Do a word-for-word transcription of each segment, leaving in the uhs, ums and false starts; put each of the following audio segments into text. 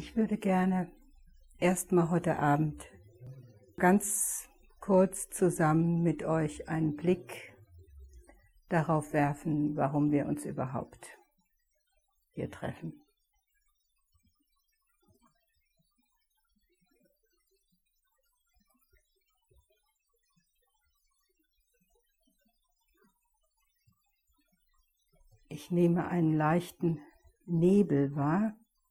Ich würde gerne erstmal heute Abend ganz kurz zusammen mit euch einen Blick darauf werfen, warum wir uns überhaupt hier treffen. Ich nehme einen leichten Nebel wahr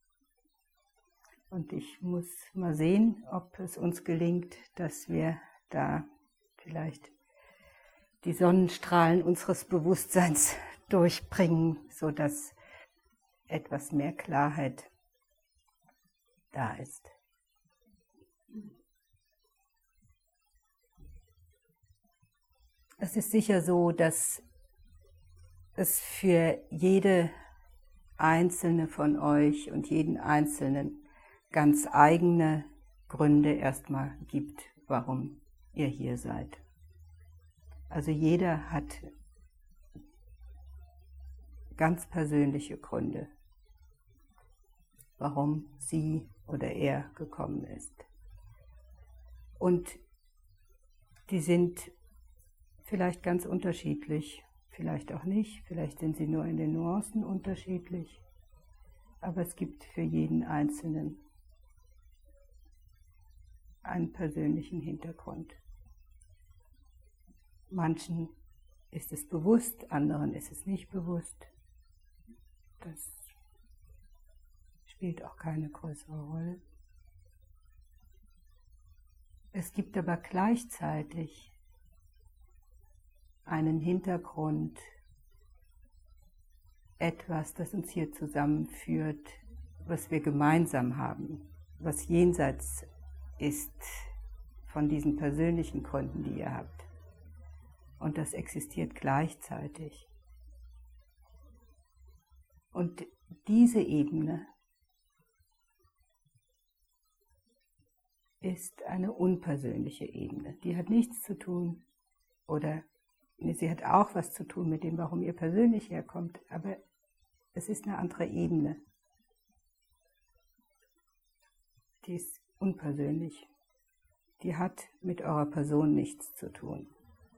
und ich muss mal sehen, ob es uns gelingt, dass wir da vielleicht die Sonnenstrahlen unseres Bewusstseins durchbringen, sodass etwas mehr Klarheit da ist. Es ist sicher so, dass es für jede einzelne von euch und jeden Einzelnen ganz eigene Gründe erstmal gibt, warum ihr hier seid. Also jeder hat ganz persönliche Gründe, warum sie oder er gekommen ist. Und die sind vielleicht ganz unterschiedlich, vielleicht auch nicht, vielleicht sind sie nur in den Nuancen unterschiedlich, aber es gibt für jeden Einzelnen einen persönlichen Hintergrund. Manchen ist es bewusst, anderen ist es nicht bewusst. Das spielt auch keine größere Rolle. Es gibt aber gleichzeitig einen Hintergrund, etwas, das uns hier zusammenführt, was wir gemeinsam haben, was jenseits ist von diesen persönlichen Gründen, die ihr habt. Und das existiert gleichzeitig. Und diese Ebene ist eine unpersönliche Ebene. Die hat nichts zu tun, oder sie hat auch was zu tun mit dem, warum ihr persönlich herkommt, aber es ist eine andere Ebene. Die ist unpersönlich. Die hat mit eurer Person nichts zu tun.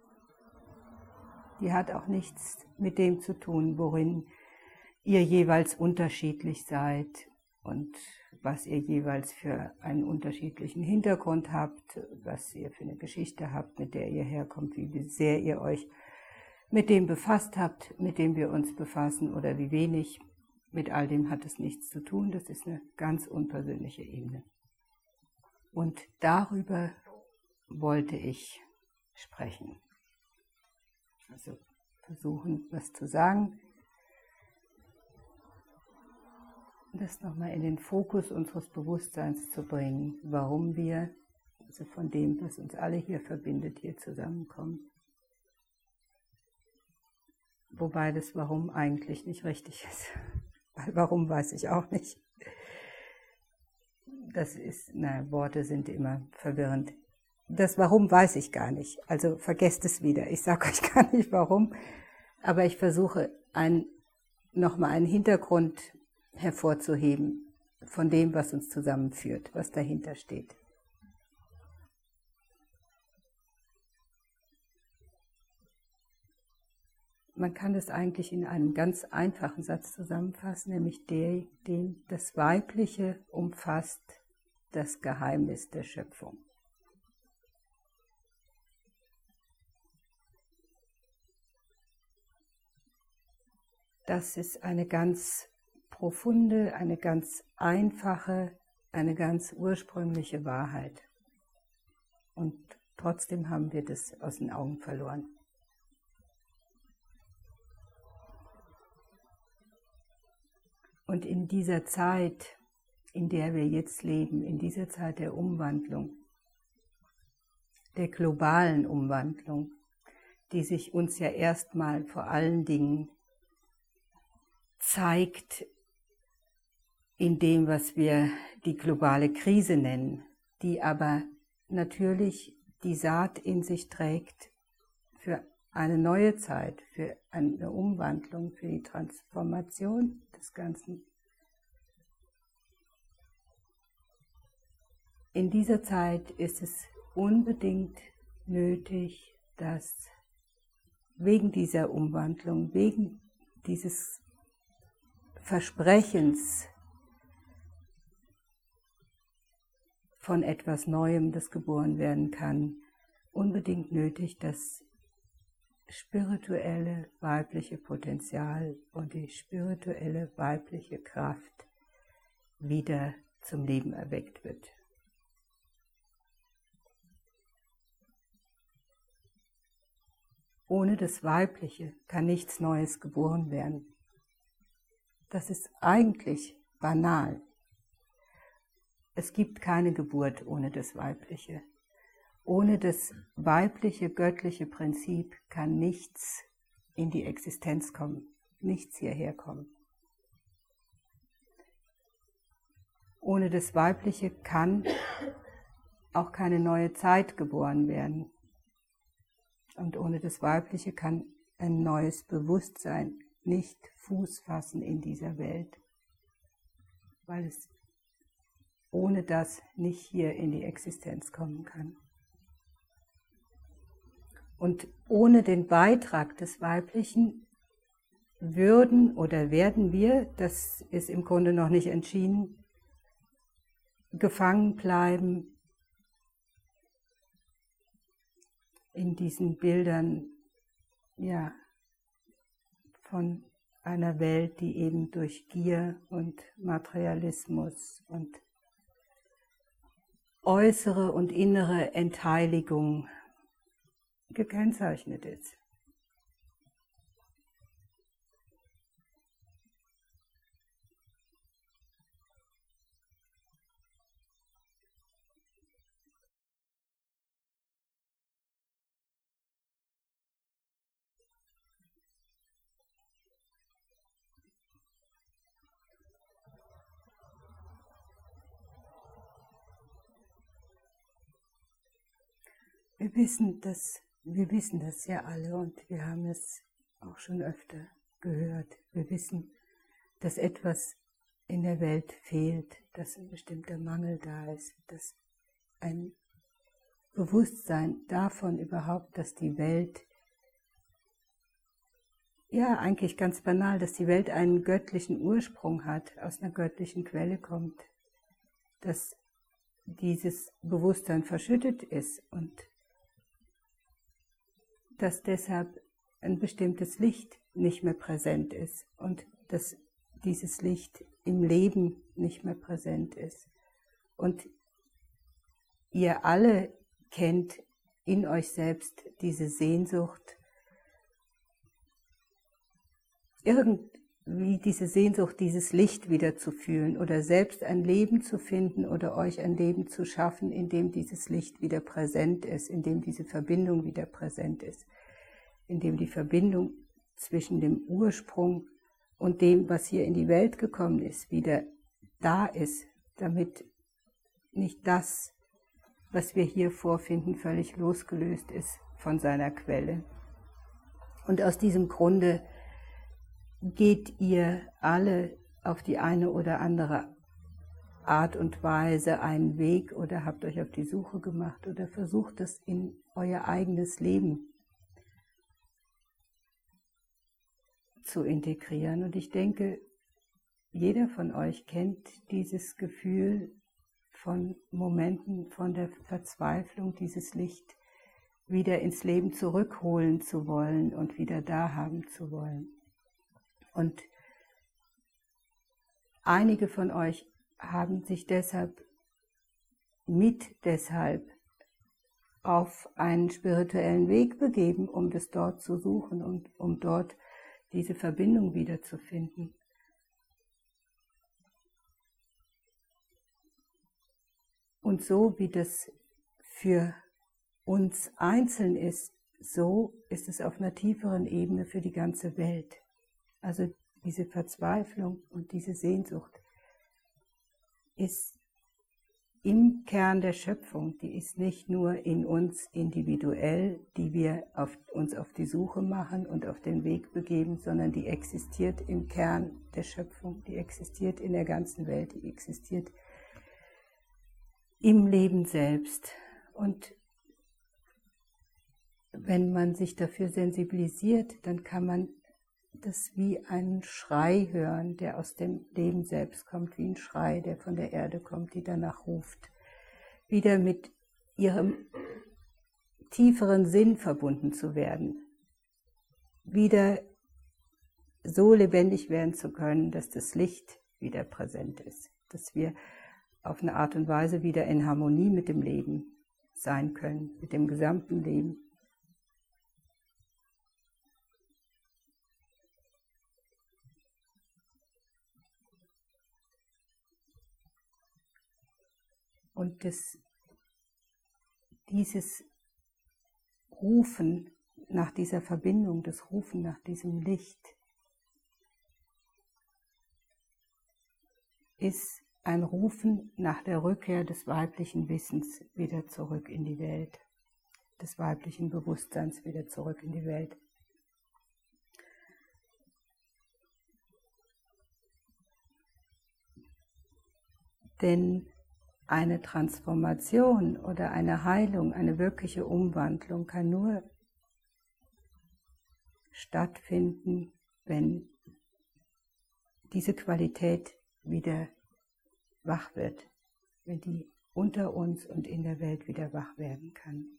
Die hat auch nichts mit dem zu tun, worin ihr jeweils unterschiedlich seid und was ihr jeweils für einen unterschiedlichen Hintergrund habt, was ihr für eine Geschichte habt, mit der ihr herkommt, wie sehr ihr euch mit dem befasst habt, mit dem wir uns befassen oder wie wenig. Mit all dem hat es nichts zu tun, das ist eine ganz unpersönliche Ebene. Und darüber wollte ich sprechen. Also versuchen, was zu sagen. Das nochmal in den Fokus unseres Bewusstseins zu bringen, warum wir, also von dem, was uns alle hier verbindet, hier zusammenkommen. Wobei das Warum eigentlich nicht richtig ist. Weil Warum weiß ich auch nicht. Das ist, na, Worte sind immer verwirrend. Das Warum weiß ich gar nicht. Also vergesst es wieder. Ich sage euch gar nicht warum. Aber ich versuche ein, nochmal einen Hintergrund hervorzuheben von dem, was uns zusammenführt, was dahinter steht. Man kann es eigentlich in einem ganz einfachen Satz zusammenfassen, nämlich der, den das Weibliche umfasst das Geheimnis der Schöpfung. Das ist eine ganz profunde, eine ganz einfache, eine ganz ursprüngliche Wahrheit. Und trotzdem haben wir das aus den Augen verloren. Und in dieser Zeit, in der wir jetzt leben, in dieser Zeit der Umwandlung, der globalen Umwandlung, die sich uns ja erstmal vor allen Dingen zeigt in dem, was wir die globale Krise nennen, die aber natürlich die Saat in sich trägt für eine neue Zeit, für eine Umwandlung, für die Transformation des Ganzen. in dieser Zeit ist es unbedingt nötig, dass wegen dieser Umwandlung, wegen dieses Versprechens von etwas Neuem, das geboren werden kann, unbedingt nötig, dass spirituelle weibliche Potenzial und die spirituelle weibliche Kraft wieder zum Leben erweckt wird. Ohne das Weibliche kann nichts Neues geboren werden. Das ist eigentlich banal. Es gibt keine Geburt ohne das Weibliche. Ohne das weibliche, göttliche Prinzip kann nichts in die Existenz kommen, nichts hierher kommen. Ohne das Weibliche kann auch keine neue Zeit geboren werden. Und ohne das Weibliche kann ein neues Bewusstsein nicht Fuß fassen in dieser Welt, weil es ohne das nicht hier in die Existenz kommen kann. Und ohne den Beitrag des Weiblichen würden oder werden wir, das ist im Grunde noch nicht entschieden, gefangen bleiben in diesen Bildern, ja, von einer Welt, die eben durch Gier und Materialismus und äußere und innere Entheiligung gekennzeichnet ist. Wir wissen das, wir wissen das ja alle und wir haben es auch schon öfter gehört. Wir wissen, dass etwas in der Welt fehlt, dass ein bestimmter Mangel da ist, dass ein Bewusstsein davon überhaupt, dass die Welt, ja eigentlich ganz banal, dass die Welt einen göttlichen Ursprung hat, aus einer göttlichen Quelle kommt, dass dieses Bewusstsein verschüttet ist und dass deshalb ein bestimmtes Licht nicht mehr präsent ist und dass dieses Licht im Leben nicht mehr präsent ist. Und ihr alle kennt in euch selbst diese Sehnsucht, irgendwie diese Sehnsucht, dieses Licht wieder zu fühlen oder selbst ein Leben zu finden oder euch ein Leben zu schaffen, in dem dieses Licht wieder präsent ist, in dem diese Verbindung wieder präsent ist, in dem die Verbindung zwischen dem Ursprung und dem, was hier in die Welt gekommen ist, wieder da ist, damit nicht das, was wir hier vorfinden, völlig losgelöst ist von seiner Quelle. Und aus diesem Grunde geht ihr alle auf die eine oder andere Art und Weise einen Weg oder habt euch auf die Suche gemacht oder versucht es in euer eigenes Leben zu integrieren. Und ich denke, jeder von euch kennt dieses Gefühl von Momenten von der Verzweiflung, dieses Licht wieder ins Leben zurückholen zu wollen und wieder da haben zu wollen. Und einige von euch haben sich deshalb mit deshalb auf einen spirituellen Weg begeben, um das dort zu suchen und um dort diese Verbindung wiederzufinden. Und so wie das für uns einzeln ist, so ist es auf einer tieferen Ebene für die ganze Welt. Also diese Verzweiflung und diese Sehnsucht ist im Kern der Schöpfung, die ist nicht nur in uns individuell, die wir auf, uns auf die Suche machen und auf den Weg begeben, sondern die existiert im Kern der Schöpfung, die existiert in der ganzen Welt, die existiert im Leben selbst. Und wenn man sich dafür sensibilisiert, dann kann man das wie einen Schrei hören, der aus dem Leben selbst kommt, wie ein Schrei, der von der Erde kommt, die danach ruft, wieder mit ihrem tieferen Sinn verbunden zu werden, wieder so lebendig werden zu können, dass das Licht wieder präsent ist, dass wir auf eine Art und Weise wieder in Harmonie mit dem Leben sein können, mit dem gesamten Leben. Und das, dieses Rufen nach dieser Verbindung, das Rufen nach diesem Licht, ist ein Rufen nach der Rückkehr des weiblichen Wissens wieder zurück in die Welt, des weiblichen Bewusstseins wieder zurück in die Welt. Denn eine Transformation oder eine Heilung, eine wirkliche Umwandlung kann nur stattfinden, wenn diese Qualität wieder wach wird, wenn die unter uns und in der Welt wieder wach werden kann.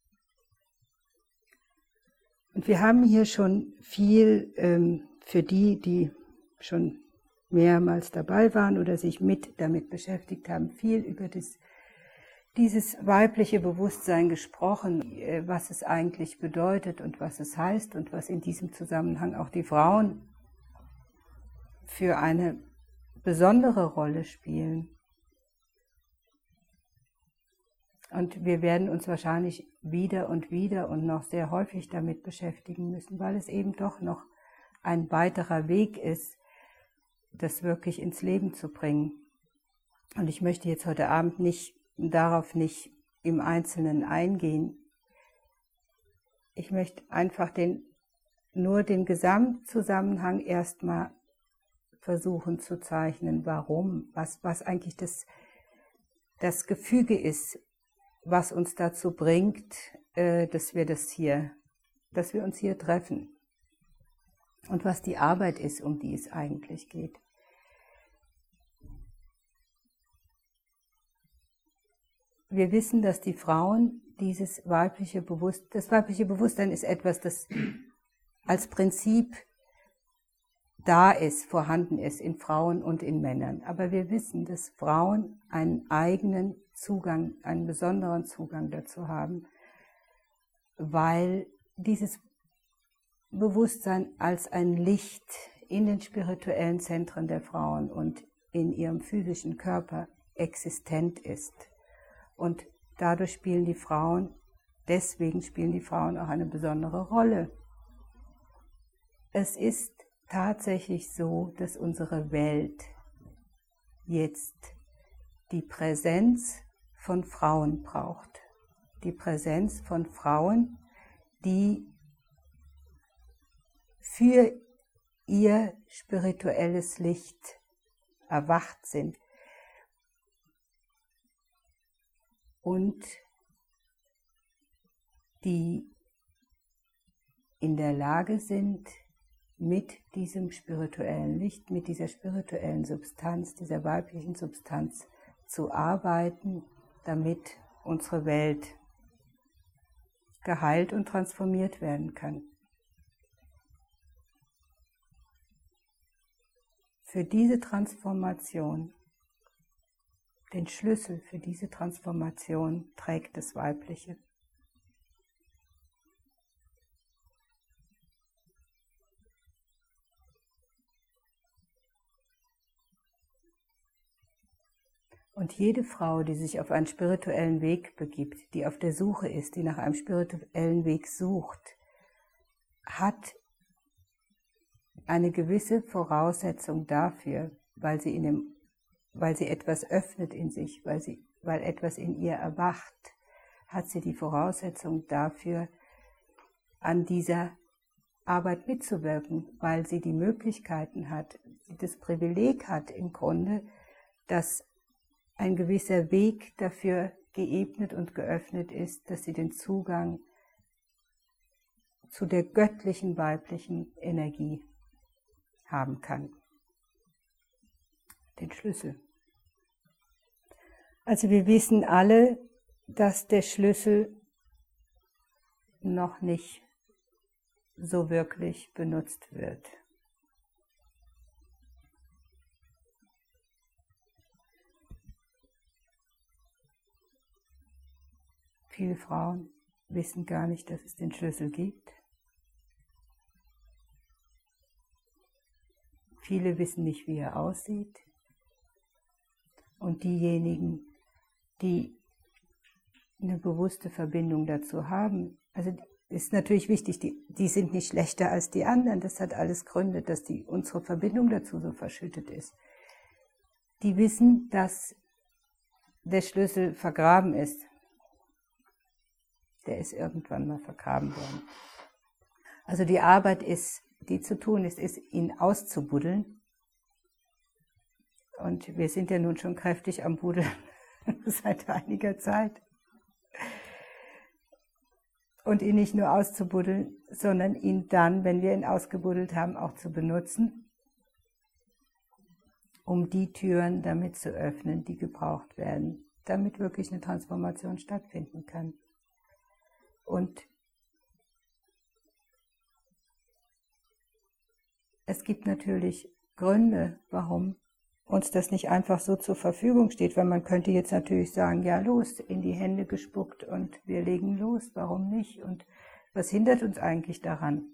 Und wir haben hier schon viel ähm, für die, die schon mehrmals dabei waren oder sich mit damit beschäftigt haben, viel über das, dieses weibliche Bewusstsein gesprochen, was es eigentlich bedeutet und was es heißt und was in diesem Zusammenhang auch die Frauen für eine besondere Rolle spielen. Und wir werden uns wahrscheinlich wieder und wieder und noch sehr häufig damit beschäftigen müssen, weil es eben doch noch ein weiterer Weg ist, das wirklich ins Leben zu bringen. Und ich möchte jetzt heute Abend nicht darauf nicht im Einzelnen eingehen. Ich möchte einfach den, nur den Gesamtzusammenhang erstmal versuchen zu zeichnen, warum, was, was eigentlich das, das Gefüge ist, was uns dazu bringt, äh, dass wir das hier, dass wir uns hier treffen. Und was die Arbeit ist, um die es eigentlich geht. Wir wissen, dass die Frauen dieses weibliche Bewusstsein, das weibliche Bewusstsein ist etwas, das als Prinzip da ist, vorhanden ist in Frauen und in Männern. Aber wir wissen, dass Frauen einen eigenen Zugang, einen besonderen Zugang dazu haben, weil dieses Bewusstsein als ein Licht in den spirituellen Zentren der Frauen und in ihrem physischen Körper existent ist. Und dadurch spielen die Frauen, deswegen spielen die Frauen auch eine besondere Rolle. Es ist tatsächlich so, dass unsere Welt jetzt die Präsenz von Frauen braucht. Die Präsenz von Frauen, die für ihr spirituelles Licht erwacht sind und die in der Lage sind, mit diesem spirituellen Licht, mit dieser spirituellen Substanz, dieser weiblichen Substanz zu arbeiten, damit unsere Welt geheilt und transformiert werden kann. Für diese Transformation, den Schlüssel für diese Transformation trägt das Weibliche. Und jede Frau, die sich auf einen spirituellen Weg begibt, die auf der Suche ist, die nach einem spirituellen Weg sucht, hat eine gewisse Voraussetzung dafür, weil sie, in dem, weil sie etwas öffnet in sich, weil, sie, weil etwas in ihr erwacht, hat sie die Voraussetzung dafür, an dieser Arbeit mitzuwirken, weil sie die Möglichkeiten hat, sie das Privileg hat im Grunde, dass ein gewisser Weg dafür geebnet und geöffnet ist, dass sie den Zugang zu der göttlichen weiblichen Energie haben kann. Den Schlüssel. Also wir wissen alle, dass der Schlüssel noch nicht so wirklich benutzt wird. Viele Frauen wissen gar nicht, dass es den Schlüssel gibt. Viele wissen nicht, wie er aussieht. Und diejenigen, die eine bewusste Verbindung dazu haben, also ist natürlich wichtig, die, die sind nicht schlechter als die anderen. Das hat alles Gründe, dass die, unsere Verbindung dazu so verschüttet ist. Die wissen, dass der Schlüssel vergraben ist. Der ist irgendwann mal vergraben worden. Also die Arbeit ist, die zu tun ist, ist ihn auszubuddeln. Und wir sind ja nun schon kräftig am Buddeln seit einiger Zeit. Und ihn nicht nur auszubuddeln, sondern ihn dann, wenn wir ihn ausgebuddelt haben, auch zu benutzen, um die Türen damit zu öffnen, die gebraucht werden, damit wirklich eine Transformation stattfinden kann. Und es gibt natürlich Gründe, warum uns das nicht einfach so zur Verfügung steht, weil man könnte jetzt natürlich sagen, ja los, in die Hände gespuckt und wir legen los, warum nicht? Und was hindert uns eigentlich daran?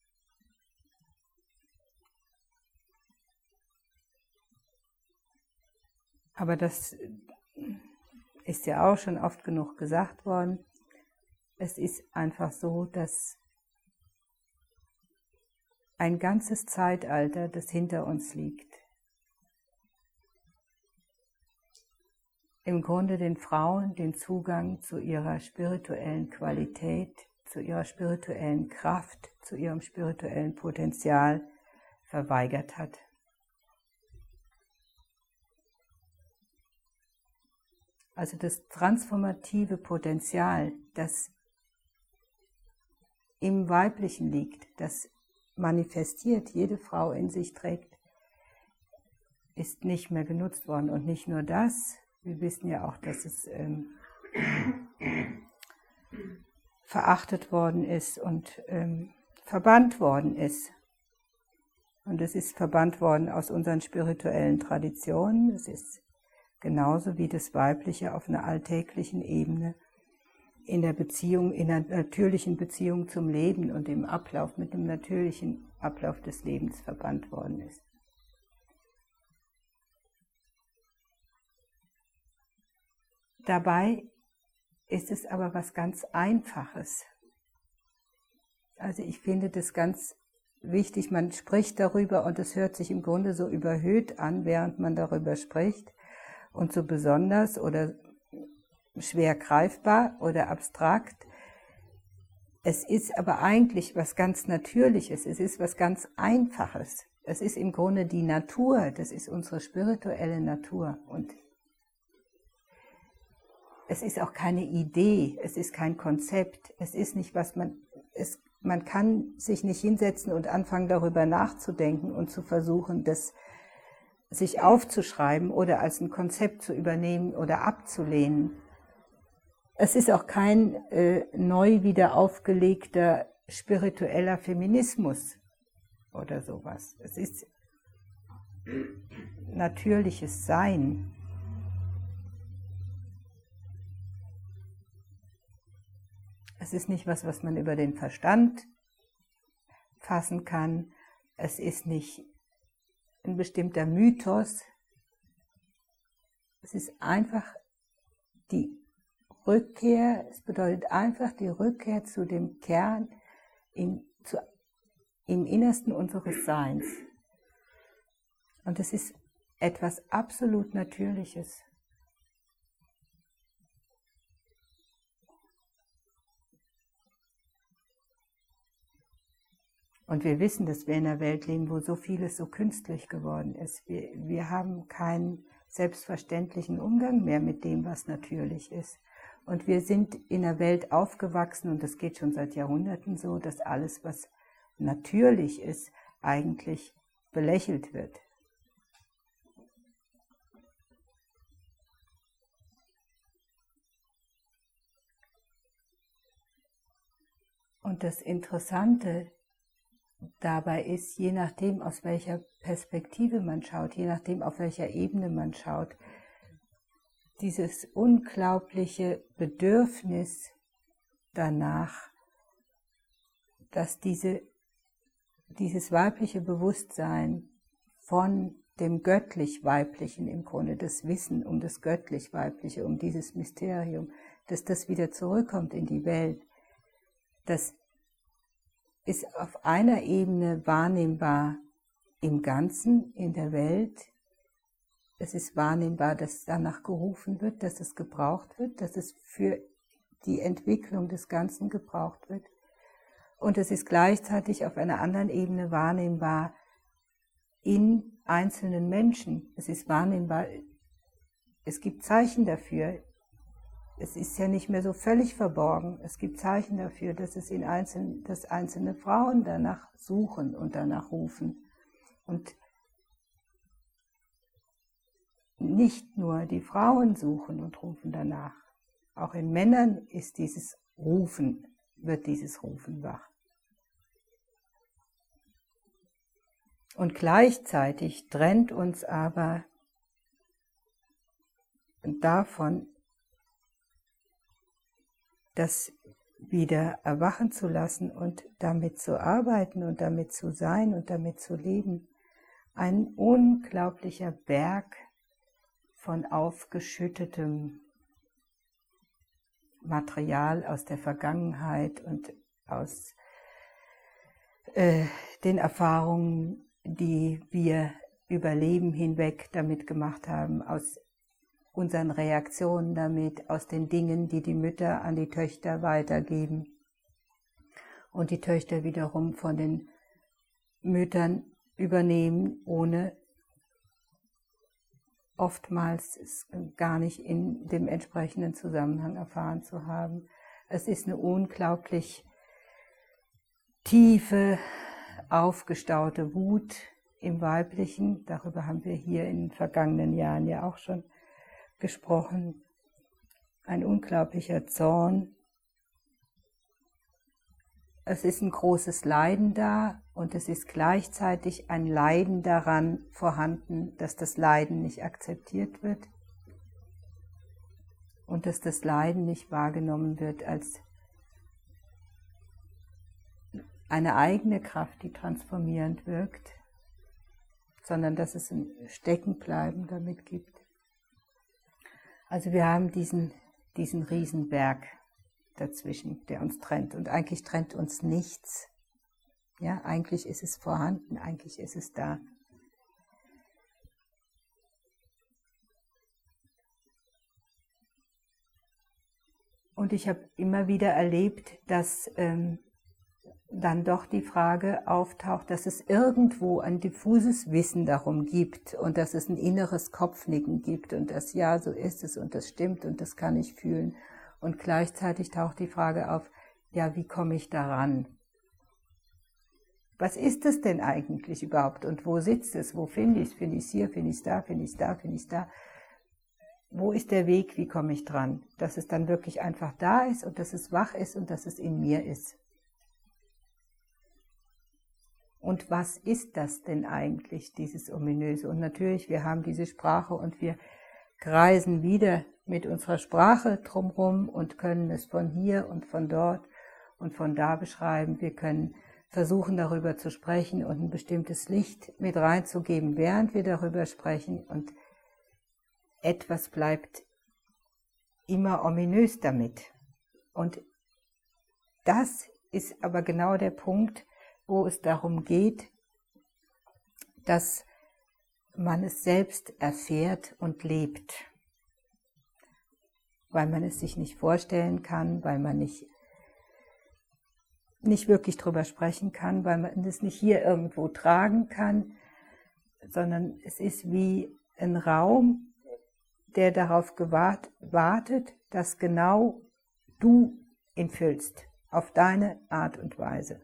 Aber das ist ja auch schon oft genug gesagt worden. Es ist einfach so, dass ein ganzes Zeitalter, das hinter uns liegt, im Grunde den Frauen den Zugang zu ihrer spirituellen Qualität, zu ihrer spirituellen Kraft, zu ihrem spirituellen Potenzial verweigert hat. Also das transformative Potenzial, das im Weiblichen liegt, das manifestiert, jede Frau in sich trägt, ist nicht mehr genutzt worden. Und nicht nur das, wir wissen ja auch, dass es ähm, verachtet worden ist und ähm, verbannt worden ist. Und es ist verbannt worden aus unseren spirituellen Traditionen. Es ist genauso wie das Weibliche auf einer alltäglichen Ebene in der Beziehung, in einer natürlichen Beziehung zum Leben und im Ablauf, mit dem natürlichen Ablauf des Lebens verbannt worden ist. Dabei ist es aber was ganz Einfaches. Also ich finde das ganz wichtig, man spricht darüber und es hört sich im Grunde so überhöht an, während man darüber spricht und so besonders oder schwer greifbar oder abstrakt. Es ist aber eigentlich was ganz Natürliches, es ist was ganz Einfaches. Es ist im Grunde die Natur, das ist unsere spirituelle Natur. Und es ist auch keine Idee, es ist kein Konzept, es ist nicht, was man, es, man kann sich nicht hinsetzen und anfangen darüber nachzudenken und zu versuchen, das sich aufzuschreiben oder als ein Konzept zu übernehmen oder abzulehnen. Es ist auch kein äh, neu wieder aufgelegter spiritueller Feminismus oder sowas. Es ist natürliches Sein. Es ist nicht was, was man über den Verstand fassen kann. Es ist nicht ein bestimmter Mythos. Es ist einfach die Rückkehr, es bedeutet einfach die Rückkehr zu dem Kern in, zu, im Innersten unseres Seins. Und es ist etwas absolut Natürliches. Und wir wissen, dass wir in einer Welt leben, wo so vieles so künstlich geworden ist. Wir, wir haben kein selbstverständlichen Umgang mehr mit dem, was natürlich ist. Und wir sind in einer Welt aufgewachsen, und das geht schon seit Jahrhunderten so, dass alles, was natürlich ist, eigentlich belächelt wird. Und das Interessante dabei ist, je nachdem, aus welcher Perspektive man schaut, je nachdem, auf welcher Ebene man schaut, dieses unglaubliche Bedürfnis danach, dass diese, dieses weibliche Bewusstsein von dem göttlich-weiblichen im Grunde, das Wissen um das göttlich-weibliche, um dieses Mysterium, dass das wieder zurückkommt in die Welt, das ist auf einer Ebene wahrnehmbar im Ganzen, in der Welt. Es ist wahrnehmbar, dass danach gerufen wird, dass es gebraucht wird, dass es für die Entwicklung des Ganzen gebraucht wird. Und es ist gleichzeitig auf einer anderen Ebene wahrnehmbar in einzelnen Menschen. Es ist wahrnehmbar, es gibt Zeichen dafür. Es ist ja nicht mehr so völlig verborgen. Es gibt Zeichen dafür, dass es in einzelnen, dass einzelne Frauen danach suchen und danach rufen. Und nicht nur die Frauen suchen und rufen danach. Auch in Männern ist dieses Rufen, wird dieses Rufen wach. Und gleichzeitig trennt uns aber davon, das wieder erwachen zu lassen und damit zu arbeiten und damit zu sein und damit zu leben, ein unglaublicher Berg von aufgeschüttetem Material aus der Vergangenheit und aus äh, den Erfahrungen, die wir über Leben hinweg damit gemacht haben, aus unseren Reaktionen damit, aus den Dingen, die die Mütter an die Töchter weitergeben und die Töchter wiederum von den Müttern übernehmen, ohne oftmals es gar nicht in dem entsprechenden Zusammenhang erfahren zu haben. Es ist eine unglaublich tiefe, aufgestaute Wut im Weiblichen. Darüber haben wir hier in den vergangenen Jahren ja auch schon gesprochen. Ein unglaublicher Zorn. Es ist ein großes Leiden da und es ist gleichzeitig ein Leiden daran vorhanden, dass das Leiden nicht akzeptiert wird und dass das Leiden nicht wahrgenommen wird als eine eigene Kraft, die transformierend wirkt, sondern dass es ein Steckenbleiben damit gibt. Also wir haben diesen, diesen Riesenberg dazwischen, der uns trennt. Und eigentlich trennt uns nichts. Ja, eigentlich ist es vorhanden, eigentlich ist es da. Und ich habe immer wieder erlebt, dass ähm, dann doch die Frage auftaucht, dass es irgendwo ein diffuses Wissen darum gibt und dass es ein inneres Kopfnicken gibt und das ja, so ist es und das stimmt und das kann ich fühlen. Und gleichzeitig taucht die Frage auf, ja, wie komme ich daran? Was ist es denn eigentlich überhaupt und wo sitzt es? Wo finde ich es? Finde ich es hier? Finde ich es da? Finde ich es da? Finde ich es da? Wo ist der Weg? Wie komme ich dran? Dass es dann wirklich einfach da ist und dass es wach ist und dass es in mir ist. Und was ist das denn eigentlich, dieses Ominöse? Und natürlich, wir haben diese Sprache und wir kreisen wieder mit unserer Sprache drumherum und können es von hier und von dort und von da beschreiben. Wir können versuchen, darüber zu sprechen und ein bestimmtes Licht mit reinzugeben, während wir darüber sprechen. Und etwas bleibt immer ominös damit. Und das ist aber genau der Punkt, wo es darum geht, dass man es selbst erfährt und lebt. Weil man es sich nicht vorstellen kann, weil man nicht, nicht wirklich drüber sprechen kann, weil man es nicht hier irgendwo tragen kann, sondern es ist wie ein Raum, der darauf gewart, wartet, dass genau du ihn füllst, auf deine Art und Weise.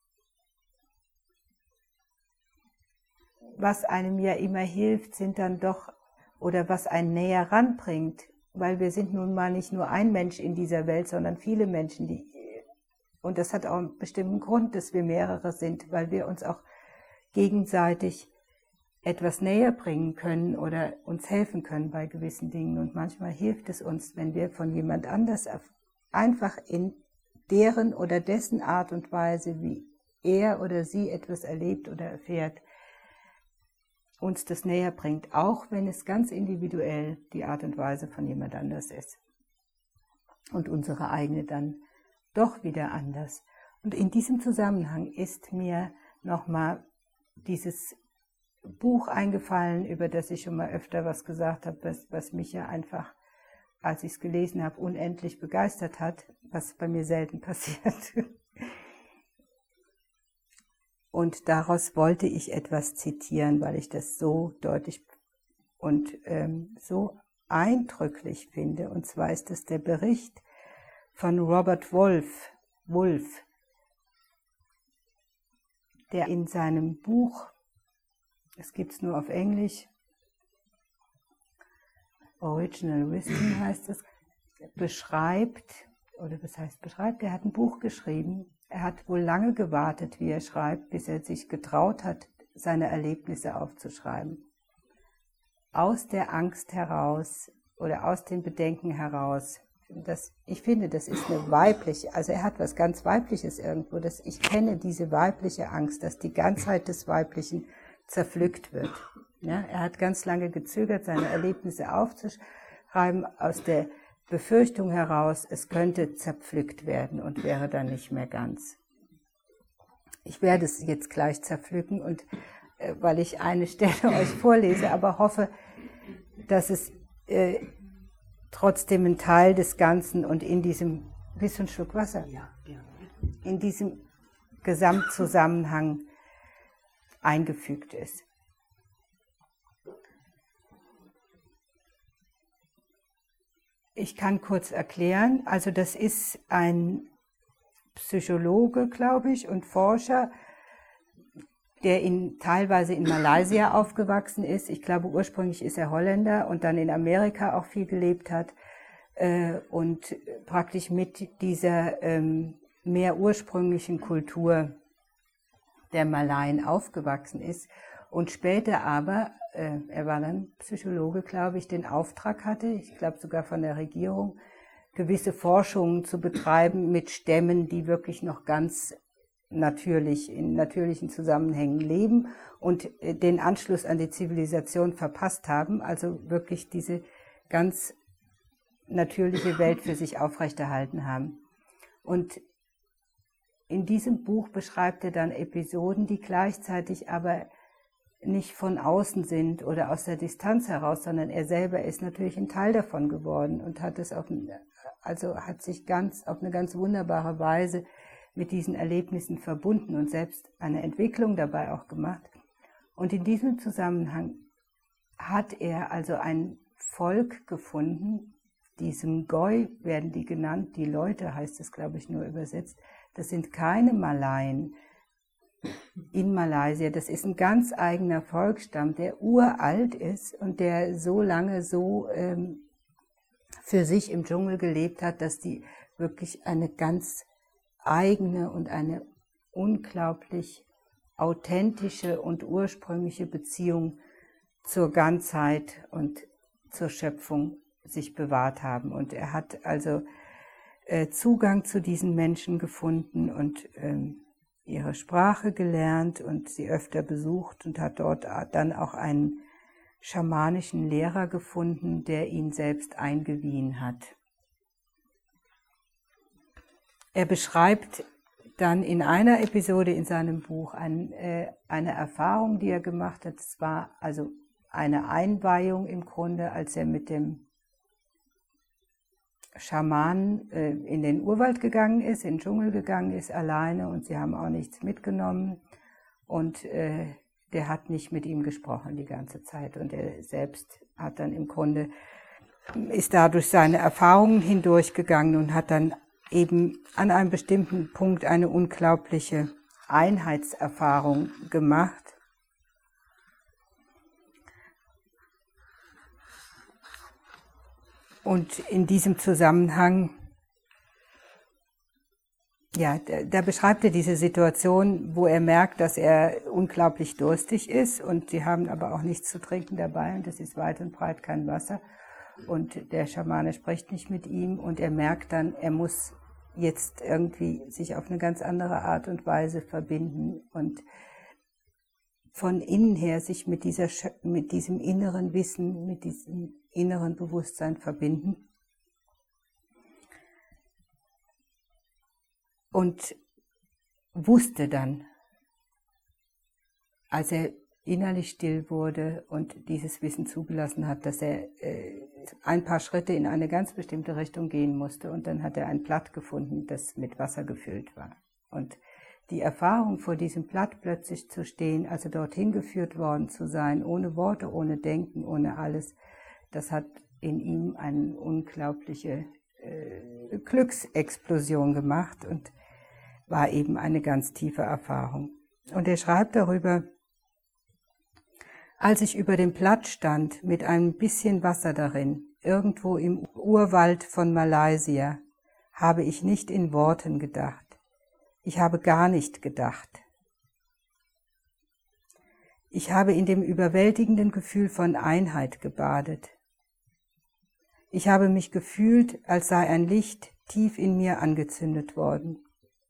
Was einem ja immer hilft, sind dann doch, oder was einen näher ranbringt, weil wir sind nun mal nicht nur ein Mensch in dieser Welt, sondern viele Menschen, die, und das hat auch einen bestimmten Grund, dass wir mehrere sind, weil wir uns auch gegenseitig etwas näher bringen können oder uns helfen können bei gewissen Dingen. Und manchmal hilft es uns, wenn wir von jemand anders einfach in deren oder dessen Art und Weise, wie er oder sie etwas erlebt oder erfährt, uns das näher bringt, auch wenn es ganz individuell die Art und Weise von jemand anders ist. Und unsere eigene dann doch wieder anders. Und in diesem Zusammenhang ist mir nochmal dieses Buch eingefallen, über das ich schon mal öfter was gesagt habe, was, was mich ja einfach, als ich es gelesen habe, unendlich begeistert hat, was bei mir selten passiert. Und daraus wollte ich etwas zitieren, weil ich das so deutlich und ähm, so eindrücklich finde. Und zwar ist es der Bericht von Robert Wolf, Wolf, der in seinem Buch, es gibt es nur auf Englisch, Original Wisdom heißt es, beschreibt, oder was heißt beschreibt, er hat ein Buch geschrieben. Er hat wohl lange gewartet, wie er schreibt, bis er sich getraut hat, seine Erlebnisse aufzuschreiben. Aus der Angst heraus oder aus den Bedenken heraus. Das, ich finde, das ist eine weibliche, also er hat was ganz Weibliches irgendwo. Das, ich kenne diese weibliche Angst, dass die Ganzheit des Weiblichen zerpflückt wird. Ja, er hat ganz lange gezögert, seine Erlebnisse aufzuschreiben, aus der Befürchtung heraus, es könnte zerpflückt werden und wäre dann nicht mehr ganz. Ich werde es jetzt gleich zerpflücken, und äh, weil ich eine Stelle euch vorlese, aber hoffe, dass es äh, trotzdem ein Teil des Ganzen und in diesem, willst du einen Schluck Wasser? Ja, ja. In diesem Gesamtzusammenhang eingefügt ist. Ich kann kurz erklären, also das ist ein Psychologe, glaube ich, und Forscher, der in, teilweise in Malaysia aufgewachsen ist. Ich glaube, ursprünglich ist er Holländer und dann in Amerika auch viel gelebt hat äh, und praktisch mit dieser ähm, mehr ursprünglichen Kultur der Malaien aufgewachsen ist und später aber, äh, er war dann Psychologe, glaube ich, den Auftrag hatte, ich glaube sogar von der Regierung, gewisse Forschungen zu betreiben mit Stämmen, die wirklich noch ganz natürlich, in natürlichen Zusammenhängen leben und äh, den Anschluss an die Zivilisation verpasst haben, also wirklich diese ganz natürliche Welt für sich aufrechterhalten haben. Und in diesem Buch beschreibt er dann Episoden, die gleichzeitig aber nicht von außen sind oder aus der Distanz heraus, sondern er selber ist natürlich ein Teil davon geworden und hat es auf, also hat sich ganz auf eine ganz wunderbare Weise mit diesen Erlebnissen verbunden und selbst eine Entwicklung dabei auch gemacht. Und in diesem Zusammenhang hat er also ein Volk gefunden, diesem Goi werden die genannt, die Leute heißt es, glaube ich, nur übersetzt. Das sind keine Malaien in Malaysia, das ist ein ganz eigener Volksstamm, der uralt ist und der so lange so ähm, für sich im Dschungel gelebt hat, dass die wirklich eine ganz eigene und eine unglaublich authentische und ursprüngliche Beziehung zur Ganzheit und zur Schöpfung sich bewahrt haben. Und er hat also äh, Zugang zu diesen Menschen gefunden und ähm, ihre Sprache gelernt und sie öfter besucht und hat dort dann auch einen schamanischen Lehrer gefunden, der ihn selbst eingewiesen hat. Er beschreibt dann in einer Episode in seinem Buch ein, äh, eine Erfahrung, die er gemacht hat. Es war also eine Einweihung im Grunde, als er mit dem Schaman äh, in den Urwald gegangen ist, in den Dschungel gegangen ist, alleine, und sie haben auch nichts mitgenommen. Und äh, der hat nicht mit ihm gesprochen die ganze Zeit. Und er selbst hat dann im Grunde ist dadurch seine Erfahrungen hindurchgegangen und hat dann eben an einem bestimmten Punkt eine unglaubliche Einheitserfahrung gemacht. Und in diesem Zusammenhang, ja, da, da beschreibt er diese Situation, wo er merkt, dass er unglaublich durstig ist und sie haben aber auch nichts zu trinken dabei und es ist weit und breit kein Wasser und der Schamane spricht nicht mit ihm und er merkt dann, er muss jetzt irgendwie sich auf eine ganz andere Art und Weise verbinden und von innen her sich mit dieser, mit diesem inneren Wissen, mit diesem inneren Bewusstsein verbinden. Und wusste dann, als er innerlich still wurde und dieses Wissen zugelassen hat, dass er äh, ein paar Schritte in eine ganz bestimmte Richtung gehen musste und dann hat er ein Blatt gefunden, das mit Wasser gefüllt war. Und die Erfahrung, vor diesem Blatt plötzlich zu stehen, also dorthin geführt worden zu sein, ohne Worte, ohne Denken, ohne alles, das hat in ihm eine unglaubliche äh, Glücksexplosion gemacht und war eben eine ganz tiefe Erfahrung. Und er schreibt darüber, als ich über dem Blatt stand, mit einem bisschen Wasser darin, irgendwo im Urwald von Malaysia, habe ich nicht in Worten gedacht. Ich habe gar nicht gedacht. Ich habe in dem überwältigenden Gefühl von Einheit gebadet. Ich habe mich gefühlt, als sei ein Licht tief in mir angezündet worden.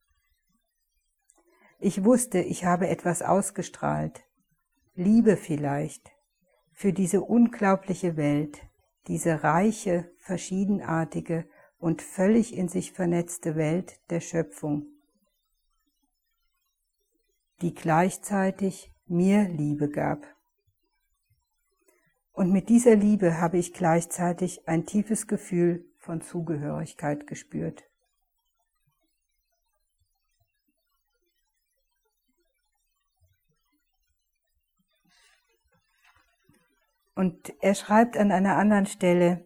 Ich wusste, ich habe etwas ausgestrahlt, Liebe vielleicht, für diese unglaubliche Welt, diese reiche, verschiedenartige und völlig in sich vernetzte Welt der Schöpfung, die gleichzeitig mir Liebe gab. Und mit dieser Liebe habe ich gleichzeitig ein tiefes Gefühl von Zugehörigkeit gespürt. Und er schreibt an einer anderen Stelle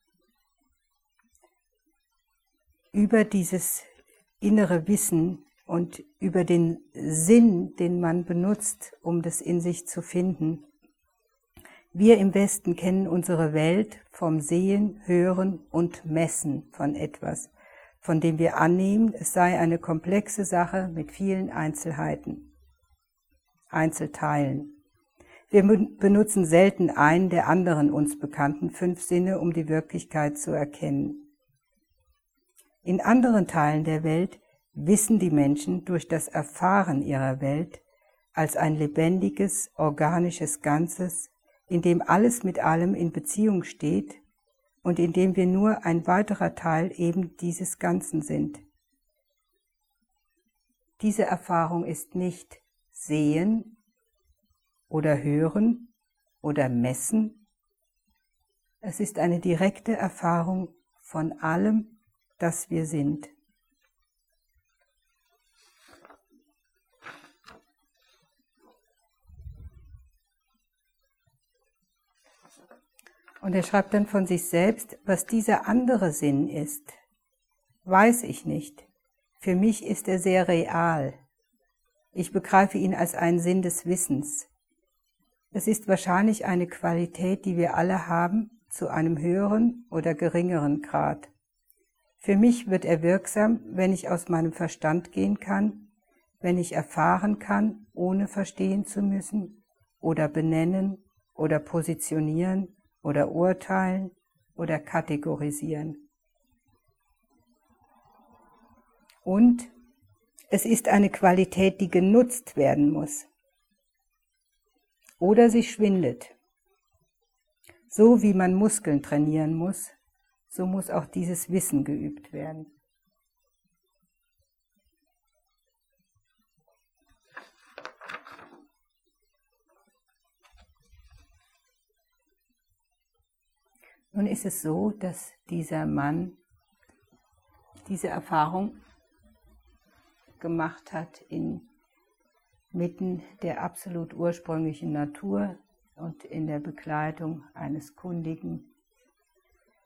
über dieses innere Wissen und über den Sinn, den man benutzt, um das in sich zu finden. Wir im Westen kennen unsere Welt vom Sehen, Hören und Messen von etwas, von dem wir annehmen, es sei eine komplexe Sache mit vielen Einzelheiten, Einzelteilen. Wir benutzen selten einen der anderen uns bekannten fünf Sinne, um die Wirklichkeit zu erkennen. In anderen Teilen der Welt wissen die Menschen durch das Erfahren ihrer Welt als ein lebendiges, organisches Ganzes, in dem alles mit allem in Beziehung steht und in dem wir nur ein weiterer Teil eben dieses Ganzen sind. Diese Erfahrung ist nicht Sehen oder Hören oder Messen. Es ist eine direkte Erfahrung von allem, das wir sind. Und er schreibt dann von sich selbst, was dieser andere Sinn ist, weiß ich nicht. Für mich ist er sehr real. Ich begreife ihn als einen Sinn des Wissens. Es ist wahrscheinlich eine Qualität, die wir alle haben, zu einem höheren oder geringeren Grad. Für mich wird er wirksam, wenn ich aus meinem Verstand gehen kann, wenn ich erfahren kann, ohne verstehen zu müssen, oder benennen, oder positionieren, oder urteilen, oder kategorisieren. Und es ist eine Qualität, die genutzt werden muss. Oder sie schwindet. So wie man Muskeln trainieren muss, so muss auch dieses Wissen geübt werden. Nun ist es so, dass dieser Mann diese Erfahrung gemacht hat inmitten der absolut ursprünglichen Natur und in der Begleitung eines kundigen,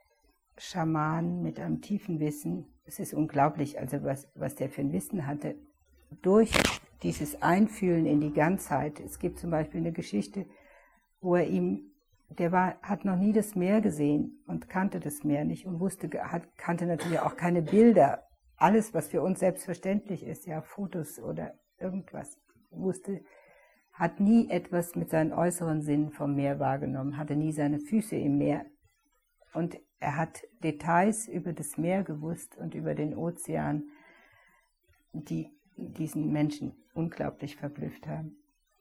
Schaman mit einem tiefen Wissen. Es ist unglaublich, also was, was der für ein Wissen hatte, durch dieses Einfühlen in die Ganzheit. Es gibt zum Beispiel eine Geschichte, wo er ihm, der war, hat noch nie das Meer gesehen und kannte das Meer nicht und wusste, hat, kannte natürlich auch keine Bilder. Alles, was für uns selbstverständlich ist, ja, Fotos oder irgendwas, wusste, hat nie etwas mit seinen äußeren Sinnen vom Meer wahrgenommen, hatte nie seine Füße im Meer. Und er hat Details über das Meer gewusst und über den Ozean, die diesen Menschen unglaublich verblüfft haben.